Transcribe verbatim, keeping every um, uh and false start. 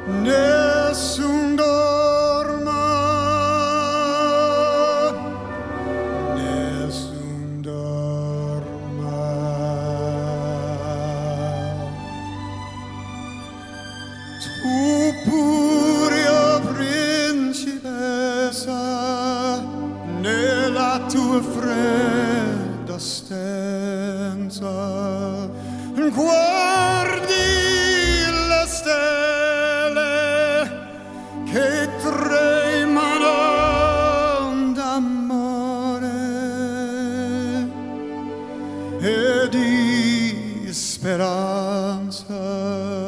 nessun dorma, nessun dorma. Tu pure, o principessa, nella tua fredda stanza, guardi le stelle che tremano d'amore e di speranza.